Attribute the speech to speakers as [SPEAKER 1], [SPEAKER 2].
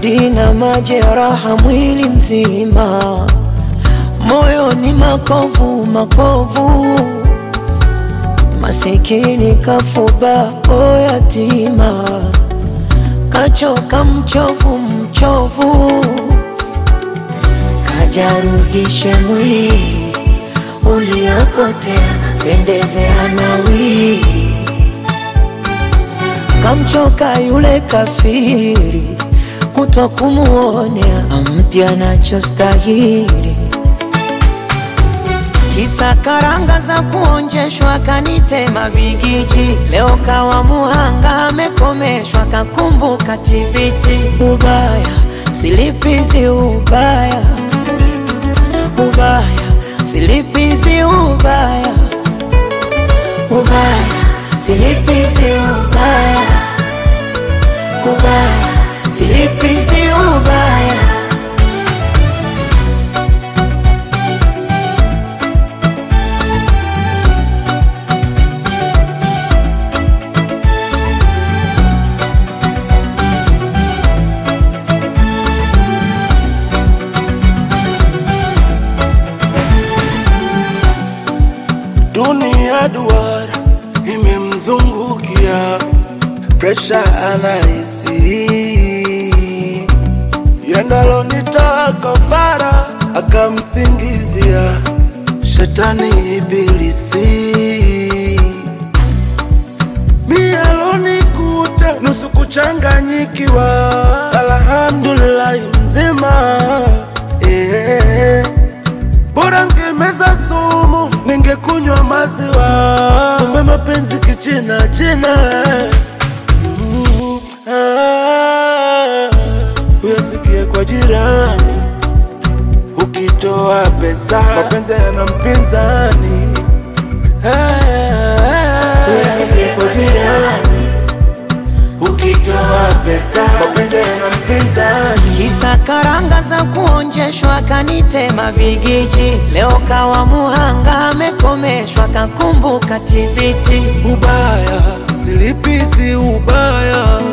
[SPEAKER 1] narudi na majeraha mwili mzima, moyo ni makovu makovu, masikini kafuba o yatima, kachoka mchovu mchovu, kajarudishe mwili uliopotea, pendezea nawi, kamchoka yule kafiri, kutwa kumuonea ampya nachostahili. Kisa karanga za kuonjeshwa kanitema bigiji, leo kawa muhanga amekomeshwa kakumbuka tibiti. Ubaya silipizi ubaya, ubaya silipizi ubaya, ubaya silipizi ubaya, ubaya silipizi ubaya.
[SPEAKER 2] Dunia duara imemzungukia, pressure anahisi, yendalo nitoa kafara akamsingizia shetani ibilisi. Mialonikuta nusu kuchanganyikiwa, alhamdulillah mzima. Bora ngemeza sumu, ningekunywa maziwa, kumbe mapenzi kichina china. Uyasikie kwa jirani, ukitoa pesa mapenzi yana mpinzani. Uyasikie kwa jirani, ukitoa pesa mapenzi yana mpinzani.
[SPEAKER 1] Kisa karanga za kuonjeshwa kanitema bigiji, leo kawa muhanga amekomeshwa kakumbuka tibiti.
[SPEAKER 2] Ubaya silipizi ubaya,